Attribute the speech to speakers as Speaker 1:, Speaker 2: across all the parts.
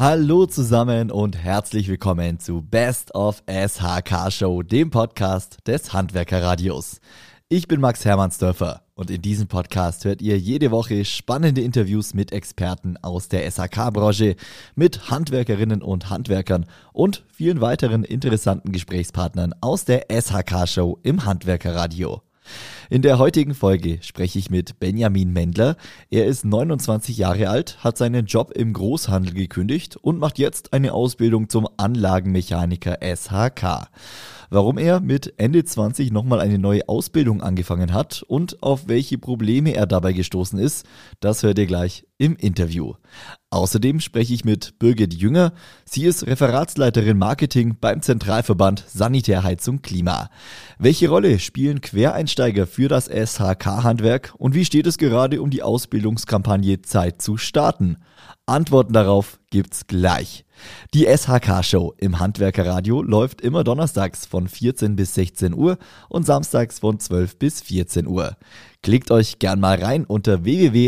Speaker 1: Hallo zusammen und herzlich willkommen zu Best of SHK Show, dem Podcast des Handwerkerradios. Ich bin Max Hermannsdörfer und in diesem Podcast hört ihr jede Woche spannende Interviews mit Experten aus der SHK-Branche, mit Handwerkerinnen und Handwerkern und vielen weiteren interessanten Gesprächspartnern aus der SHK Show im Handwerkerradio. In der heutigen Folge spreche ich mit Benjamin Mendler. Er ist 29 Jahre alt, hat seinen Job im Großhandel gekündigt und macht jetzt eine Ausbildung zum Anlagenmechaniker SHK. Warum er mit Ende 20 nochmal eine neue Ausbildung angefangen hat und auf welche Probleme er dabei gestoßen ist, das hört ihr gleich im Interview. Außerdem spreche ich mit Birgit Jünger. Sie ist Referatsleiterin Marketing beim Zentralverband Sanitär, Heizung, Klima. Welche Rolle spielen Quereinsteiger für das SHK-Handwerk und wie steht es gerade um die Ausbildungskampagne Zeit zu starten? Antworten darauf gibt's gleich. Die SHK-Show im Handwerkerradio läuft immer donnerstags von 14 bis 16 Uhr und samstags von 12 bis 14 Uhr. Klickt euch gern mal rein unter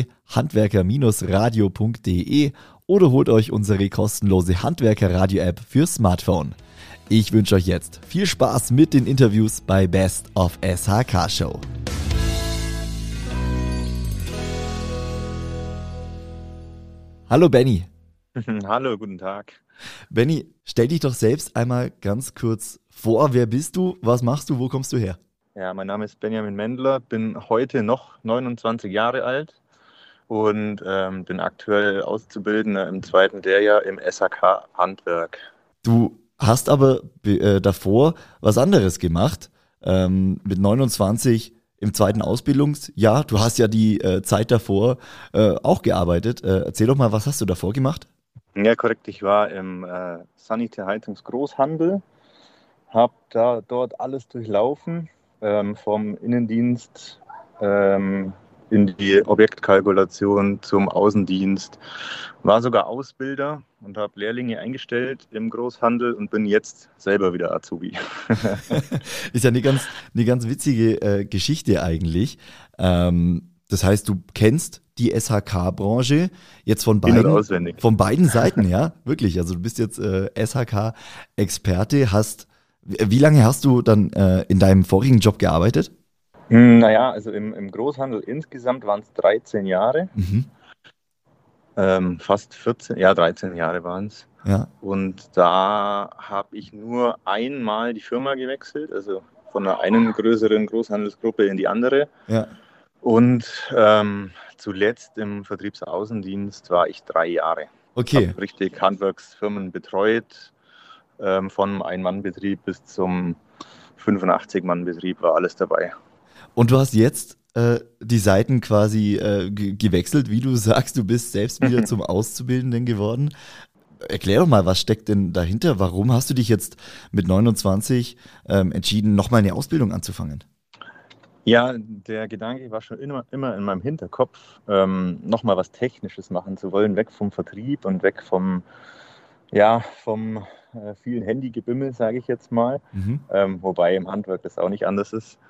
Speaker 1: www.handwerker-radio.de oder holt euch unsere kostenlose Handwerker-Radio-App für Smartphone. Ich wünsche euch jetzt viel Spaß mit den Interviews bei Best of SHK Show. Hallo Benny.
Speaker 2: Hallo, guten Tag.
Speaker 1: Benny, stell dich doch selbst einmal ganz kurz vor. Wer bist du? Was machst du? Wo kommst du her?
Speaker 2: Ja, mein Name ist Benjamin Mendler, bin heute noch 29 Jahre alt und bin aktuell Auszubildender im zweiten Lehrjahr im SHK-Handwerk.
Speaker 1: Du hast aber davor was anderes gemacht, mit 29 im zweiten Ausbildungsjahr. Du hast ja die Zeit davor auch gearbeitet. Erzähl doch mal, was hast du davor gemacht?
Speaker 2: Ja, korrekt. Ich war im Sanitär, Heizungsgroßhandel, habe dort alles durchlaufen, vom Innendienst in die Objektkalkulation zum Außendienst. War sogar Ausbilder und habe Lehrlinge eingestellt im Großhandel und bin jetzt selber wieder Azubi.
Speaker 1: Ist ja eine ganz witzige Geschichte eigentlich. Das heißt, du kennst die SHK-Branche jetzt von beiden Seiten, ja, wirklich. Also du bist jetzt SHK-Experte. Wie lange hast du dann in deinem vorigen Job gearbeitet?
Speaker 2: Naja, also im Großhandel insgesamt waren es 13 Jahre.
Speaker 1: Mhm.
Speaker 2: Fast 14, ja 13 Jahre waren es.
Speaker 1: Ja.
Speaker 2: Und da habe ich nur einmal die Firma gewechselt, also von einer größeren Großhandelsgruppe in die andere.
Speaker 1: Ja.
Speaker 2: Und zuletzt im Vertriebsaußendienst war ich 3 Jahre.
Speaker 1: Okay.
Speaker 2: Habe richtig Handwerksfirmen betreut, vom Ein-Mann-Betrieb bis zum 85-Mann-Betrieb war alles dabei.
Speaker 1: Und du hast jetzt die Seiten quasi gewechselt, wie du sagst, du bist selbst wieder zum Auszubildenden geworden. Erklär doch mal, was steckt denn dahinter? Warum hast du dich jetzt mit 29 entschieden, nochmal eine Ausbildung anzufangen?
Speaker 2: Ja, der Gedanke war schon immer in meinem Hinterkopf, nochmal was Technisches machen zu wollen, weg vom Vertrieb und weg vom vielen Handygebimmel, sage ich jetzt mal.
Speaker 1: Mhm.
Speaker 2: Wobei im Handwerk das auch nicht anders ist.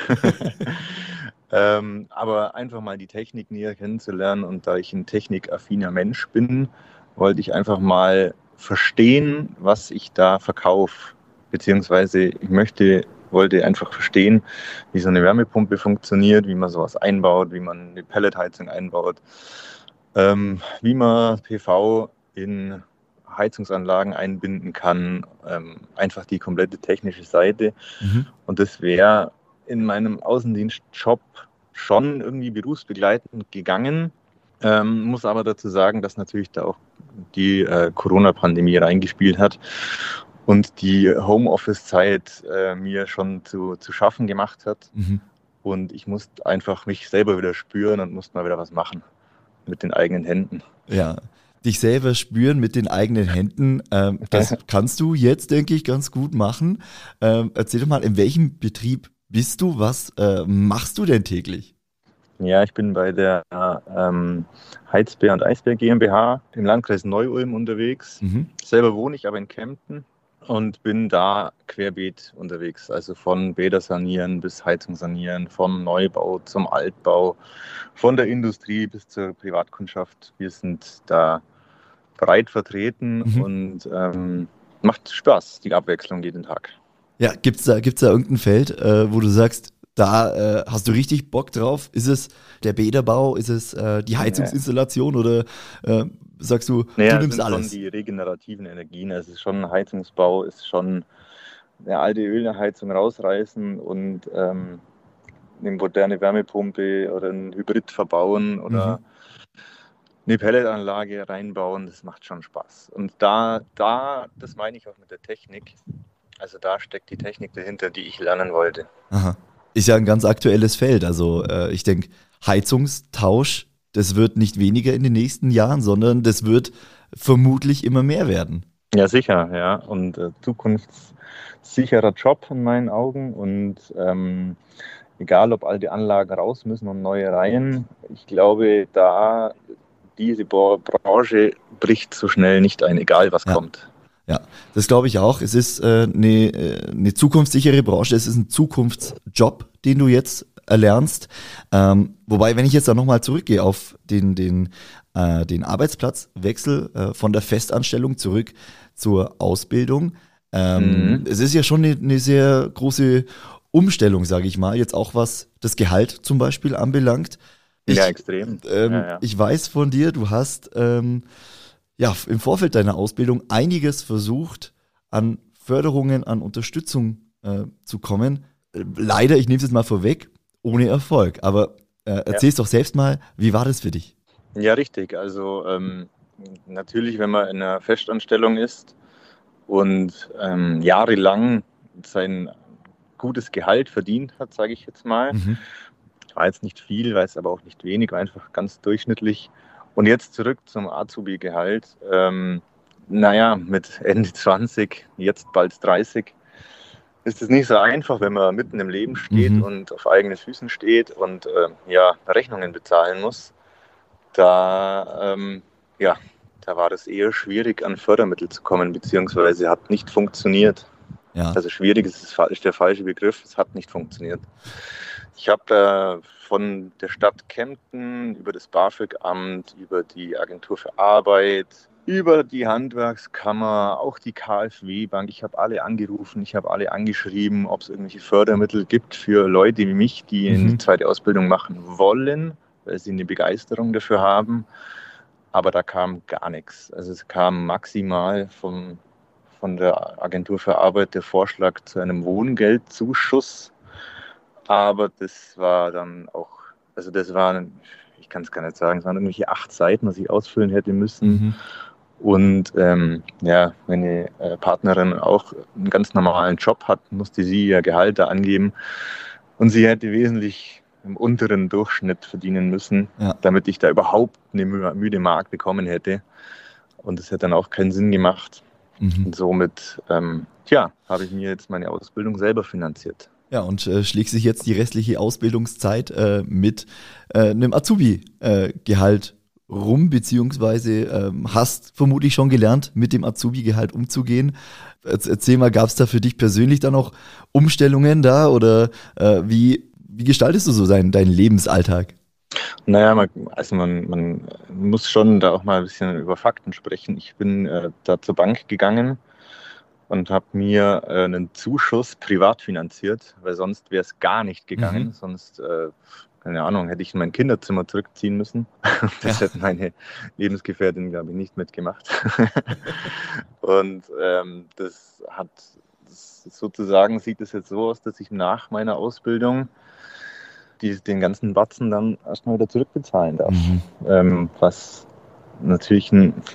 Speaker 2: Aber einfach mal die Technik näher kennenzulernen und da ich ein technikaffiner Mensch bin, wollte ich einfach mal verstehen, was ich da verkaufe. Beziehungsweise wollte einfach verstehen, wie so eine Wärmepumpe funktioniert, wie man sowas einbaut, wie man eine Pelletheizung einbaut, wie man PV in Heizungsanlagen einbinden kann, einfach die komplette technische Seite.
Speaker 1: Mhm.
Speaker 2: Und das wäre in meinem Außendienstjob schon irgendwie berufsbegleitend gegangen. Muss aber dazu sagen, dass natürlich da auch die Corona-Pandemie reingespielt hat und die Homeoffice-Zeit mir schon zu schaffen gemacht hat.
Speaker 1: Mhm.
Speaker 2: Und ich musste einfach mich selber wieder spüren und musste mal wieder was machen mit den eigenen Händen.
Speaker 1: Ja, dich selber spüren mit den eigenen Händen, das kannst du jetzt, denke ich, ganz gut machen. Erzähl doch mal, in welchem Betrieb bist du? Was machst du denn täglich?
Speaker 2: Ja, ich bin bei der Heizbär und Eisbär GmbH im Landkreis Neu-Ulm unterwegs.
Speaker 1: Mhm.
Speaker 2: Selber wohne ich aber in Kempten und bin da querbeet unterwegs. Also von Bäder sanieren bis Heizung sanieren, vom Neubau zum Altbau, von der Industrie bis zur Privatkundschaft. Wir sind da breit vertreten und macht Spaß, die Abwechslung jeden Tag.
Speaker 1: Ja, gibt's da irgendein Feld, wo du sagst, da hast du richtig Bock drauf? Ist es der Bäderbau? Ist es die Heizungsinstallation oder sagst du, du nimmst alles?
Speaker 2: Schon die regenerativen Energien. Es ist schon ein Heizungsbau, ist schon eine alte Ölheizung rausreißen und eine moderne Wärmepumpe oder ein Hybrid verbauen oder eine Pelletanlage reinbauen. Das macht schon Spaß. Und das meine ich auch mit der Technik. Also da steckt die Technik dahinter, die ich lernen wollte.
Speaker 1: Aha. Ist ja ein ganz aktuelles Feld. Also ich denke, Heizungstausch, das wird nicht weniger in den nächsten Jahren, sondern das wird vermutlich immer mehr werden.
Speaker 2: Ja, sicher, ja. Und zukunftssicherer Job in meinen Augen. Und egal, ob alte Anlagen raus müssen und neue rein, ich glaube, diese Branche bricht so schnell nicht ein, egal was kommt.
Speaker 1: Ja, das glaube ich auch. Es ist eine zukunftssichere Branche, es ist ein Zukunftsjob, den du jetzt erlernst. Wobei, wenn ich jetzt da nochmal zurückgehe auf den Arbeitsplatzwechsel von der Festanstellung zurück zur Ausbildung, es ist ja schon eine sehr große Umstellung, sage ich mal, jetzt auch was das Gehalt zum Beispiel anbelangt.
Speaker 2: Extrem.
Speaker 1: Ich weiß von dir, du hast im Vorfeld deiner Ausbildung einiges versucht, an Förderungen, an Unterstützung zu kommen. Leider, ich nehme es jetzt mal vorweg, ohne Erfolg. Aber erzähl's doch selbst mal, wie war das für dich?
Speaker 2: Ja, richtig. Also natürlich, wenn man in einer Festanstellung ist und jahrelang sein gutes Gehalt verdient hat, sage ich jetzt mal. War jetzt nicht viel, war jetzt aber auch nicht wenig, war einfach ganz durchschnittlich. Und jetzt zurück zum Azubi-Gehalt. Mit Ende 20, jetzt bald 30, ist es nicht so einfach, wenn man mitten im Leben steht und auf eigenen Füßen steht und Rechnungen bezahlen muss. Da war das eher schwierig, an Fördermittel zu kommen, beziehungsweise hat nicht funktioniert. Ja. Also schwierig ist der falsche Begriff, es hat nicht funktioniert. Ich habe von der Stadt Kempten über das BAföG-Amt, über die Agentur für Arbeit, über die Handwerkskammer, auch die KfW-Bank, ich habe alle angerufen, ich habe alle angeschrieben, ob es irgendwelche Fördermittel gibt für Leute wie mich, die eine zweite Ausbildung machen wollen, weil sie eine Begeisterung dafür haben. Aber da kam gar nichts. Also es kam maximal von der Agentur für Arbeit der Vorschlag zu einem Wohngeldzuschuss. Aber das war dann auch, ich kann es gar nicht sagen, es waren irgendwelche 8 Seiten, was ich ausfüllen hätte müssen. Und meine Partnerin auch einen ganz normalen Job hat, musste sie ihr Gehalt da angeben. Und sie hätte wesentlich im unteren Durchschnitt verdienen müssen, damit ich da überhaupt eine müde Mark bekommen hätte. Und das hätte dann auch keinen Sinn gemacht. Und somit habe ich mir jetzt meine Ausbildung selber finanziert.
Speaker 1: Ja, und schlägt sich jetzt die restliche Ausbildungszeit mit einem Azubi-Gehalt rum, beziehungsweise hast vermutlich schon gelernt, mit dem Azubi-Gehalt umzugehen. Erzähl mal, gab es da für dich persönlich dann auch Umstellungen da oder wie gestaltest du so deinen Lebensalltag?
Speaker 2: Naja, man muss schon da auch mal ein bisschen über Fakten sprechen. Ich bin da zur Bank gegangen und habe mir einen Zuschuss privat finanziert, weil sonst wäre es gar nicht gegangen. Sonst, keine Ahnung, hätte ich in mein Kinderzimmer zurückziehen müssen. Das hätte meine Lebensgefährtin, glaube ich, nicht mitgemacht. Und sozusagen sieht es jetzt so aus, dass ich nach meiner Ausbildung den ganzen Batzen dann erstmal wieder zurückbezahlen darf. Was natürlich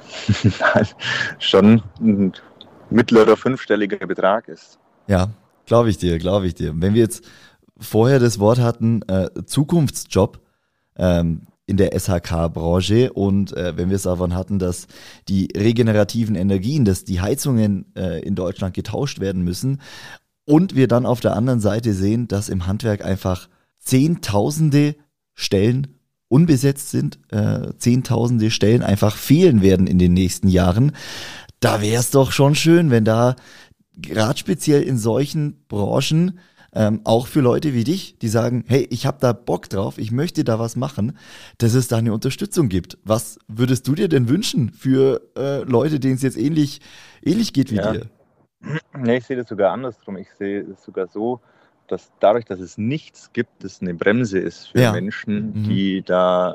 Speaker 2: schon ein mittlerer 5-stelliger Betrag ist.
Speaker 1: Ja, glaube ich dir. Wenn wir jetzt vorher das Wort hatten, Zukunftsjob in der SHK-Branche und wenn wir es davon hatten, dass die regenerativen Energien, dass die Heizungen in Deutschland getauscht werden müssen und wir dann auf der anderen Seite sehen, dass im Handwerk einfach Zehntausende Stellen unbesetzt sind, Zehntausende Stellen einfach fehlen werden in den nächsten Jahren. Da wäre es doch schon schön, wenn da gerade speziell in solchen Branchen auch für Leute wie dich, die sagen, hey, ich habe da Bock drauf, ich möchte da was machen, dass es da eine Unterstützung gibt. Was würdest du dir denn wünschen für Leute, denen es jetzt ähnlich geht wie dir?
Speaker 2: Ja, ich sehe das sogar andersrum. Ich sehe es sogar so, dass dadurch, dass es nichts gibt, es eine Bremse ist für Menschen, die da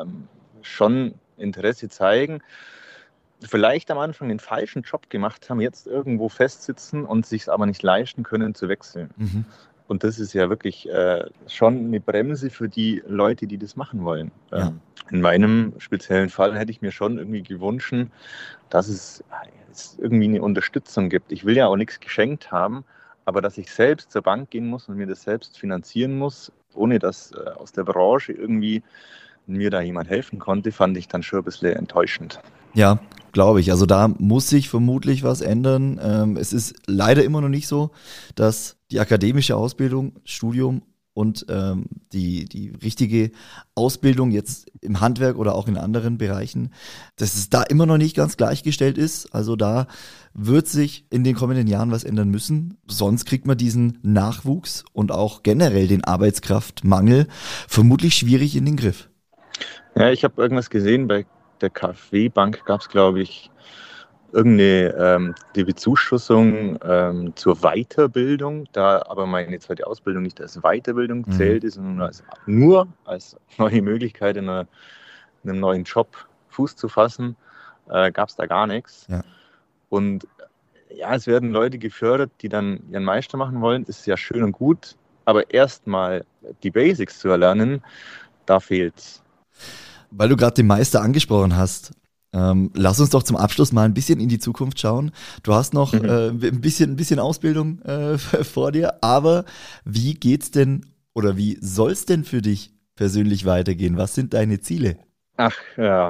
Speaker 2: schon Interesse zeigen, vielleicht am Anfang den falschen Job gemacht haben, jetzt irgendwo festsitzen und sich es aber nicht leisten können zu wechseln. Und das ist ja wirklich schon eine Bremse für die Leute, die das machen wollen. In meinem speziellen Fall hätte ich mir schon irgendwie gewünscht, dass es irgendwie eine Unterstützung gibt. Ich will ja auch nichts geschenkt haben, aber dass ich selbst zur Bank gehen muss und mir das selbst finanzieren muss, ohne dass aus der Branche irgendwie mir da jemand helfen konnte, fand ich dann schon ein bisschen enttäuschend.
Speaker 1: Ja, glaube ich. Also da muss sich vermutlich was ändern. Es ist leider immer noch nicht so, dass die akademische Ausbildung, Studium und die richtige Ausbildung jetzt im Handwerk oder auch in anderen Bereichen, dass es da immer noch nicht ganz gleichgestellt ist. Also da wird sich in den kommenden Jahren was ändern müssen. Sonst kriegt man diesen Nachwuchs und auch generell den Arbeitskraftmangel vermutlich schwierig in den Griff.
Speaker 2: Ja, ich habe irgendwas gesehen, bei der KfW-Bank gab es, glaube ich, irgendeine die Bezuschussung zur Weiterbildung, da aber meine zweite Ausbildung nicht als Weiterbildung zählt, sondern nur als neue Möglichkeit in einem neuen Job Fuß zu fassen, gab es da gar nichts. Ja. Und ja, es werden Leute gefördert, die dann ihren Meister machen wollen, das ist ja schön und gut, aber erstmal die Basics zu erlernen, da fehlt's.
Speaker 1: Weil du gerade den Meister angesprochen hast, lass uns doch zum Abschluss mal ein bisschen in die Zukunft schauen. Du hast noch ein bisschen Ausbildung vor dir, aber wie geht's denn oder wie soll's denn für dich persönlich weitergehen? Was sind deine Ziele?
Speaker 2: Ach ja,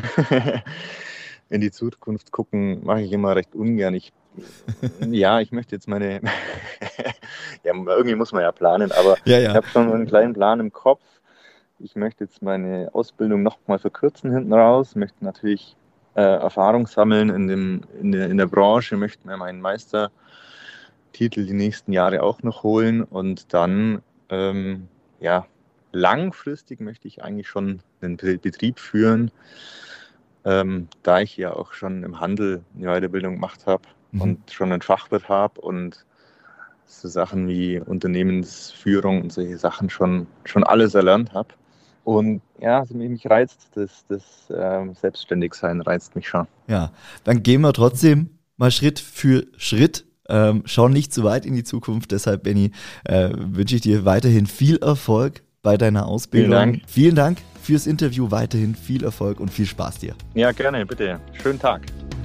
Speaker 2: in die Zukunft gucken mache ich immer recht ungern. Ich möchte jetzt meine, ja, irgendwie muss man ja planen, aber ich habe schon einen kleinen Plan im Kopf. Ich möchte jetzt meine Ausbildung noch mal verkürzen hinten raus, möchte natürlich Erfahrung sammeln in der Branche, möchte mir meinen Meistertitel die nächsten Jahre auch noch holen und dann, langfristig möchte ich eigentlich schon einen Betrieb führen, da ich ja auch schon im Handel eine Weiterbildung gemacht habe und schon einen Fachwirt habe und so Sachen wie Unternehmensführung und solche Sachen schon alles erlernt habe. Und ja, also mich reizt das Selbstständigsein reizt mich schon.
Speaker 1: Ja, dann gehen wir trotzdem mal Schritt für Schritt. Schauen nicht zu weit in die Zukunft. Deshalb, Benni, wünsche ich dir weiterhin viel Erfolg bei deiner Ausbildung. Vielen Dank fürs Interview. Weiterhin viel Erfolg und viel Spaß dir.
Speaker 2: Ja, gerne, bitte. Schönen Tag.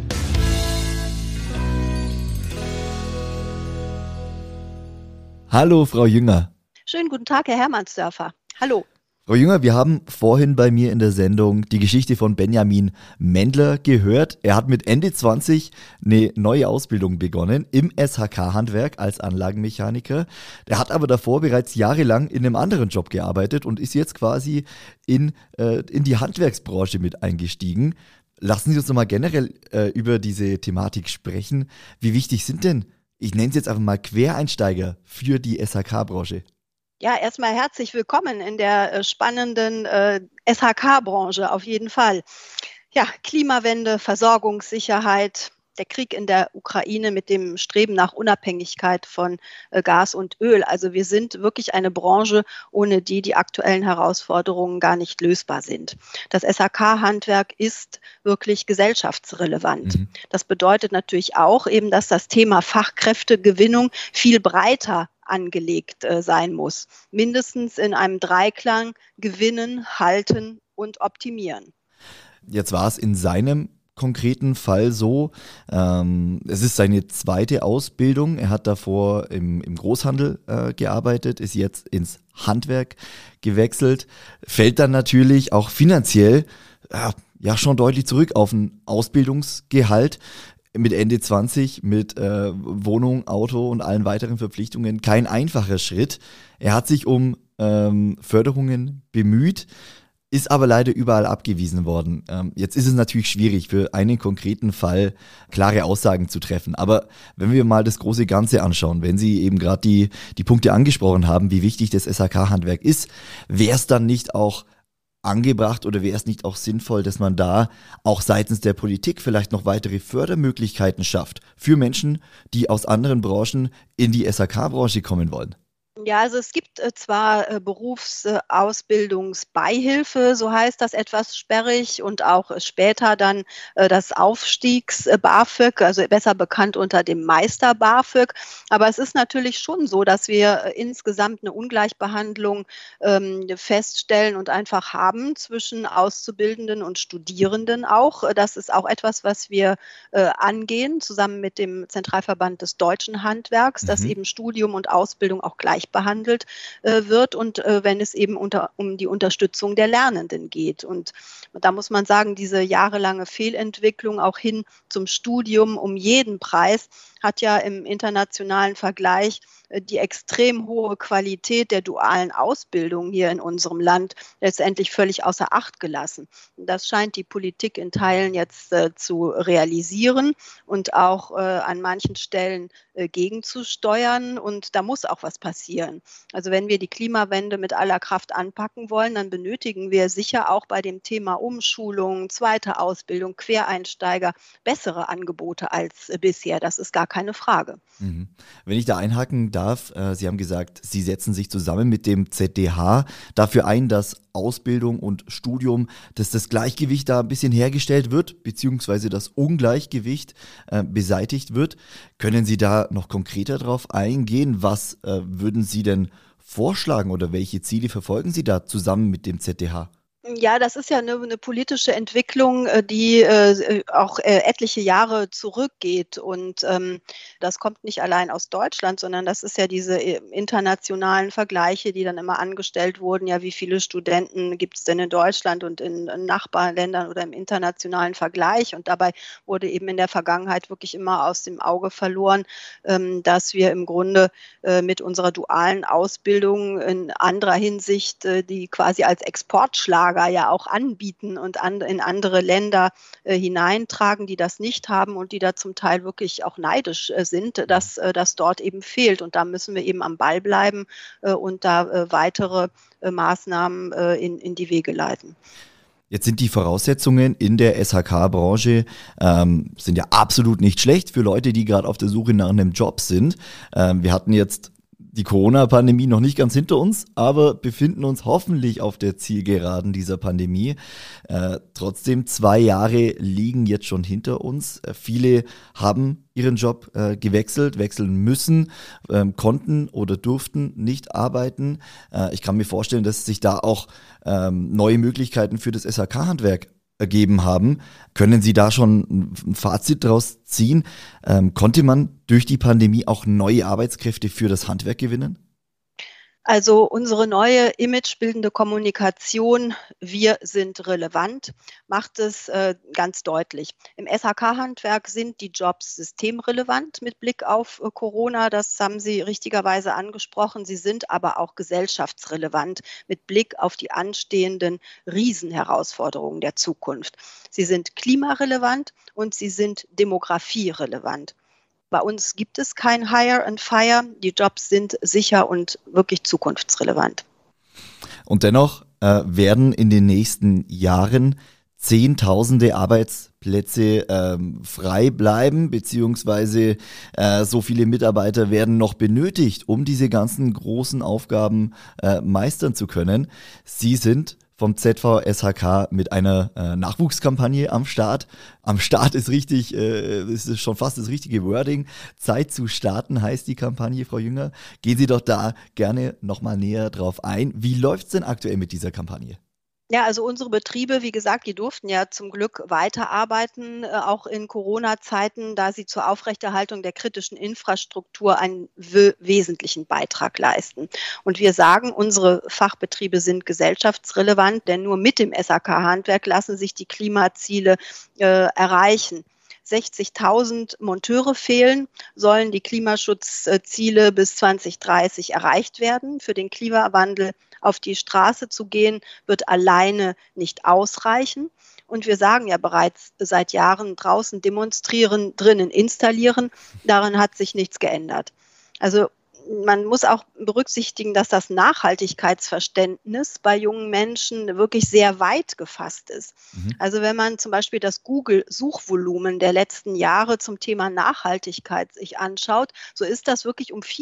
Speaker 1: Hallo, Frau Jünger.
Speaker 3: Schönen guten Tag, Herr Hermannsdörfer. Hallo.
Speaker 1: Frau Jünger, wir haben vorhin bei mir in der Sendung die Geschichte von Benjamin Mendler gehört. Er hat mit Ende 20 eine neue Ausbildung begonnen im SHK-Handwerk als Anlagenmechaniker. Er hat aber davor bereits jahrelang in einem anderen Job gearbeitet und ist jetzt quasi in die Handwerksbranche mit eingestiegen. Lassen Sie uns nochmal generell über diese Thematik sprechen. Wie wichtig sind denn, ich nenne es jetzt einfach mal Quereinsteiger für die SHK-Branche?
Speaker 3: Ja, erstmal herzlich willkommen in der spannenden SHK-Branche auf jeden Fall. Ja, Klimawende, Versorgungssicherheit, der Krieg in der Ukraine mit dem Streben nach Unabhängigkeit von Gas und Öl. Also wir sind wirklich eine Branche, ohne die aktuellen Herausforderungen gar nicht lösbar sind. Das SHK-Handwerk ist wirklich gesellschaftsrelevant. Das bedeutet natürlich auch eben, dass das Thema Fachkräftegewinnung viel breiter angelegt sein muss. Mindestens in einem Dreiklang gewinnen, halten und optimieren.
Speaker 1: Jetzt war es in seinem konkreten Fall so, es ist seine zweite Ausbildung. Er hat davor im Großhandel gearbeitet, ist jetzt ins Handwerk gewechselt, fällt dann natürlich auch finanziell schon deutlich zurück auf ein Ausbildungsgehalt. Mit Ende 20, mit Wohnung, Auto und allen weiteren Verpflichtungen kein einfacher Schritt. Er hat sich um Förderungen bemüht. ist aber leider überall abgewiesen worden. Jetzt ist es natürlich schwierig, für einen konkreten Fall klare Aussagen zu treffen. Aber wenn wir mal das große Ganze anschauen, wenn Sie eben gerade die Punkte angesprochen haben, wie wichtig das SHK-Handwerk ist, wäre es dann nicht auch angebracht oder wäre es nicht auch sinnvoll, dass man da auch seitens der Politik vielleicht noch weitere Fördermöglichkeiten schafft für Menschen, die aus anderen Branchen in die SHK-Branche kommen wollen?
Speaker 3: Ja, also es gibt zwar Berufsausbildungsbeihilfe, so heißt das etwas sperrig, und auch später dann das Aufstiegs-BAföG, also besser bekannt unter dem Meister-BAföG. Aber es ist natürlich schon so, dass wir insgesamt eine Ungleichbehandlung feststellen und einfach haben zwischen Auszubildenden und Studierenden auch. Das ist auch etwas, was wir angehen, zusammen mit dem Zentralverband des Deutschen Handwerks, dass eben Studium und Ausbildung auch gleich behandelt wird und wenn es eben um die Unterstützung der Lernenden geht. Und da muss man sagen, diese jahrelange Fehlentwicklung auch hin zum Studium um jeden Preis hat ja im internationalen Vergleich die extrem hohe Qualität der dualen Ausbildung hier in unserem Land letztendlich völlig außer Acht gelassen. Das scheint die Politik in Teilen jetzt zu realisieren und auch an manchen Stellen gegenzusteuern. Und da muss auch was passieren. Also wenn wir die Klimawende mit aller Kraft anpacken wollen, dann benötigen wir sicher auch bei dem Thema Umschulung, zweite Ausbildung, Quereinsteiger bessere Angebote als bisher. Das ist gar keine Frage.
Speaker 1: Wenn ich da einhaken darf, Sie haben gesagt, Sie setzen sich zusammen mit dem ZDH dafür ein, dass Ausbildung und Studium, dass das Gleichgewicht da ein bisschen hergestellt wird, beziehungsweise das Ungleichgewicht beseitigt wird. Können Sie da noch konkreter drauf eingehen? Was würden Sie denn vorschlagen oder welche Ziele verfolgen Sie da zusammen mit dem ZDH?
Speaker 3: Ja, das ist ja eine politische Entwicklung, die auch etliche Jahre zurückgeht. Und das kommt nicht allein aus Deutschland, sondern das ist ja diese internationalen Vergleiche, die dann immer angestellt wurden. Ja, wie viele Studenten gibt es denn in Deutschland und in Nachbarländern oder im internationalen Vergleich? Und dabei wurde eben in der Vergangenheit wirklich immer aus dem Auge verloren, dass wir im Grunde mit unserer dualen Ausbildung in anderer Hinsicht, die quasi als Exportschlager ja auch anbieten und in andere Länder hineintragen, die das nicht haben und die da zum Teil wirklich auch neidisch sind, dass das dort eben fehlt. Und da müssen wir eben am Ball bleiben und da weitere Maßnahmen in die Wege leiten.
Speaker 1: Jetzt sind die Voraussetzungen in der SHK-Branche sind ja absolut nicht schlecht für Leute, die gerade auf der Suche nach einem Job sind. Wir hatten jetzt die Corona-Pandemie noch nicht ganz hinter uns, aber befinden uns hoffentlich auf der Zielgeraden dieser Pandemie. Trotzdem, 2 Jahre liegen jetzt schon hinter uns. Viele haben ihren Job wechseln müssen, konnten oder durften nicht arbeiten. Ich kann mir vorstellen, dass sich da auch neue Möglichkeiten für das SHK-Handwerk ergeben haben. Können Sie da schon ein Fazit daraus ziehen? Konnte man durch die Pandemie auch neue Arbeitskräfte für das Handwerk gewinnen?
Speaker 3: Also unsere neue imagebildende Kommunikation, wir sind relevant, macht es ganz deutlich. Im SHK-Handwerk sind die Jobs systemrelevant mit Blick auf Corona, das haben Sie richtigerweise angesprochen. Sie sind aber auch gesellschaftsrelevant mit Blick auf die anstehenden Riesenherausforderungen der Zukunft. Sie sind klimarelevant und sie sind demografierelevant. Bei uns gibt es kein Hire and Fire. Die Jobs sind sicher und wirklich zukunftsrelevant.
Speaker 1: Und dennoch werden in den nächsten Jahren Zehntausende Arbeitsplätze frei bleiben, beziehungsweise so viele Mitarbeiter werden noch benötigt, um diese ganzen großen Aufgaben meistern zu können. Sie sind vom ZVSHK mit einer Nachwuchskampagne am Start. Am Start ist richtig, ist schon fast das richtige Wording. Zeit zu starten heißt die Kampagne, Frau Jünger. Gehen Sie doch da gerne nochmal näher drauf ein. Wie läuft es denn aktuell mit dieser Kampagne?
Speaker 3: Ja, also unsere Betriebe, wie gesagt, die durften ja zum Glück weiterarbeiten, auch in Corona-Zeiten, da sie zur Aufrechterhaltung der kritischen Infrastruktur einen wesentlichen Beitrag leisten. Und wir sagen, unsere Fachbetriebe sind gesellschaftsrelevant, denn nur mit dem SHK-Handwerk lassen sich die Klimaziele erreichen. 60.000 Monteure fehlen, sollen die Klimaschutzziele bis 2030 erreicht werden. Für den Klimawandel auf die Straße zu gehen, wird alleine nicht ausreichen. Und wir sagen ja bereits seit Jahren, draußen demonstrieren, drinnen installieren. Daran hat sich nichts geändert. Also man muss auch berücksichtigen, dass das Nachhaltigkeitsverständnis bei jungen Menschen wirklich sehr weit gefasst ist. Also wenn man zum Beispiel das Google-Suchvolumen der letzten Jahre zum Thema Nachhaltigkeit sich anschaut, so ist das wirklich um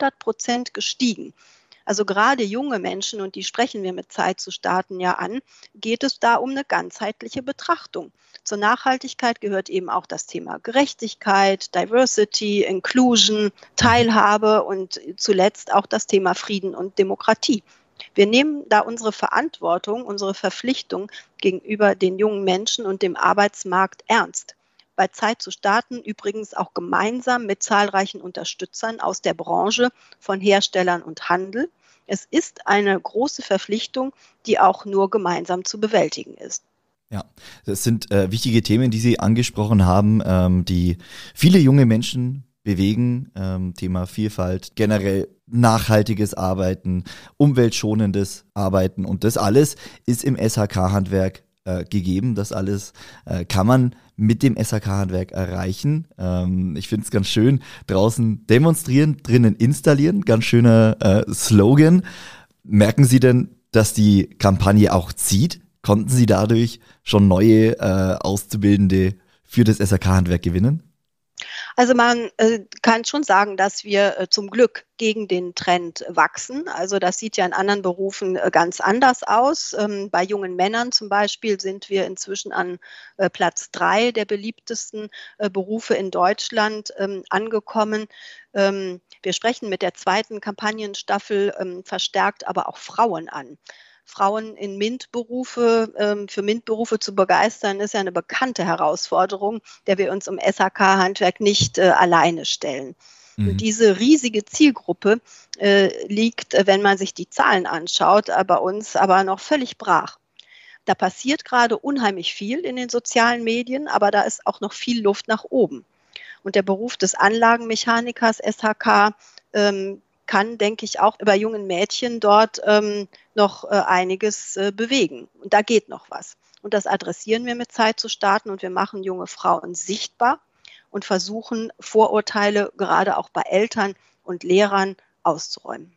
Speaker 3: 400% gestiegen. Also gerade junge Menschen, und die sprechen wir mit Zeit zu starten ja an, geht es da um eine ganzheitliche Betrachtung. Zur Nachhaltigkeit gehört eben auch das Thema Gerechtigkeit, Diversity, Inclusion, Teilhabe und zuletzt auch das Thema Frieden und Demokratie. Wir nehmen da unsere Verantwortung, unsere Verpflichtung gegenüber den jungen Menschen und dem Arbeitsmarkt ernst. Bei Zeit zu starten übrigens auch gemeinsam mit zahlreichen Unterstützern aus der Branche von Herstellern und Handel. Es ist eine große Verpflichtung, die auch nur gemeinsam zu bewältigen ist.
Speaker 1: Ja, das sind wichtige Themen, die Sie angesprochen haben, die viele junge Menschen bewegen. Thema Vielfalt, generell nachhaltiges Arbeiten, umweltschonendes Arbeiten, und das alles ist im SHK-Handwerk gegeben. Das alles kann man mit dem SHK-Handwerk erreichen. Ich finde es ganz schön, draußen demonstrieren, drinnen installieren. Ganz schöner Slogan. Merken Sie denn, dass die Kampagne auch zieht? Konnten Sie dadurch schon neue Auszubildende für das SHK-Handwerk gewinnen?
Speaker 3: Also man kann schon sagen, dass wir zum Glück gegen den Trend wachsen. Also das sieht ja in anderen Berufen ganz anders aus. Bei jungen Männern zum Beispiel sind wir inzwischen an Platz 3 der beliebtesten Berufe in Deutschland angekommen. Wir sprechen mit der zweiten Kampagnenstaffel verstärkt aber auch Frauen an. Frauen in MINT-Berufe, für MINT-Berufe zu begeistern, ist ja eine bekannte Herausforderung, der wir uns im SHK-Handwerk nicht alleine stellen. Und diese riesige Zielgruppe liegt, wenn man sich die Zahlen anschaut, bei uns aber noch völlig brach. Da passiert gerade unheimlich viel in den sozialen Medien, aber da ist auch noch viel Luft nach oben. Und der Beruf des Anlagenmechanikers SHK kann, denke ich, auch bei jungen Mädchen dort noch einiges bewegen. Und da geht noch was. Und das adressieren wir mit Zeit zu starten, und wir machen junge Frauen sichtbar und versuchen, Vorurteile gerade auch bei Eltern und Lehrern auszuräumen.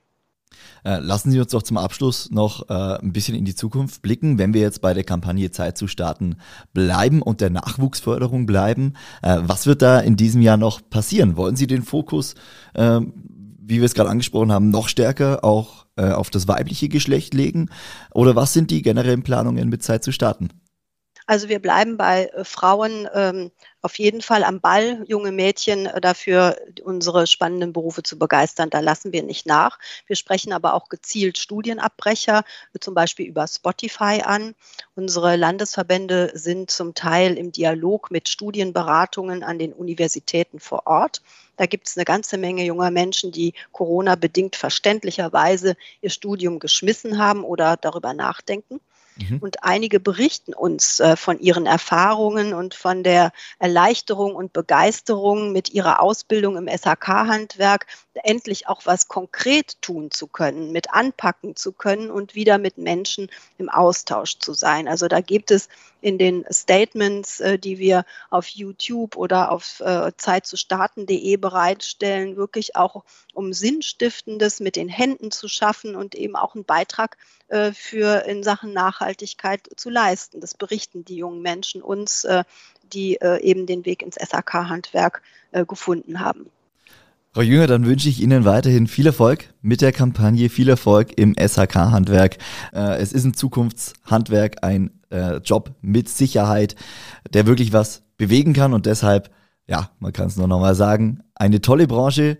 Speaker 1: Lassen Sie uns doch zum Abschluss noch ein bisschen in die Zukunft blicken, wenn wir jetzt bei der Kampagne Zeit zu starten bleiben und der Nachwuchsförderung bleiben. Was wird da in diesem Jahr noch passieren? Wollen Sie den Fokus, wie wir es gerade angesprochen haben, noch stärker auch auf das weibliche Geschlecht legen? Oder was sind die generellen Planungen, mit Zeit zu starten?
Speaker 3: Also wir bleiben bei Frauen auf jeden Fall am Ball, junge Mädchen dafür, unsere spannenden Berufe zu begeistern. Da lassen wir nicht nach. Wir sprechen aber auch gezielt Studienabbrecher, zum Beispiel über Spotify an. Unsere Landesverbände sind zum Teil im Dialog mit Studienberatungen an den Universitäten vor Ort. Da gibt es eine ganze Menge junger Menschen, die Corona-bedingt verständlicherweise ihr Studium geschmissen haben oder darüber nachdenken. Und einige berichten uns von ihren Erfahrungen und von der Erleichterung und Begeisterung mit ihrer Ausbildung im SHK-Handwerk, endlich auch was konkret tun zu können, mit anpacken zu können und wieder mit Menschen im Austausch zu sein. Also da gibt es in den Statements, die wir auf YouTube oder auf zeitzustarten.de bereitstellen, wirklich auch um Sinnstiftendes mit den Händen zu schaffen und eben auch einen Beitrag für in Sachen Nachhaltigkeit zu leisten. Das berichten die jungen Menschen uns, die eben den Weg ins SHK-Handwerk gefunden haben.
Speaker 1: Frau Jünger, dann wünsche ich Ihnen weiterhin viel Erfolg mit der Kampagne, viel Erfolg im SHK-Handwerk. Es ist ein Zukunftshandwerk, ein Job mit Sicherheit, der wirklich was bewegen kann, und deshalb, ja, man kann es nur nochmal sagen, eine tolle Branche,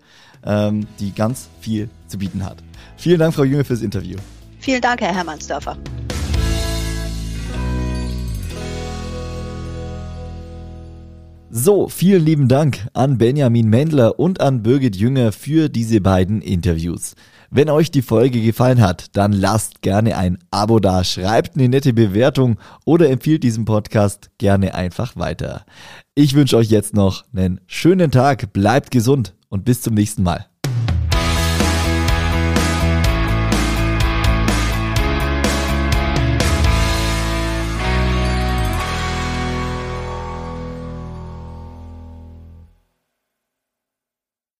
Speaker 1: die ganz viel zu bieten hat. Vielen Dank, Frau Jünger, fürs Interview.
Speaker 3: Vielen Dank, Herr Hermannsdörfer.
Speaker 1: So, vielen lieben Dank an Benjamin Mendler und an Birgit Jünger für diese beiden Interviews. Wenn euch die Folge gefallen hat, dann lasst gerne ein Abo da, schreibt eine nette Bewertung oder empfiehlt diesen Podcast gerne einfach weiter. Ich wünsche euch jetzt noch einen schönen Tag, bleibt gesund und bis zum nächsten Mal.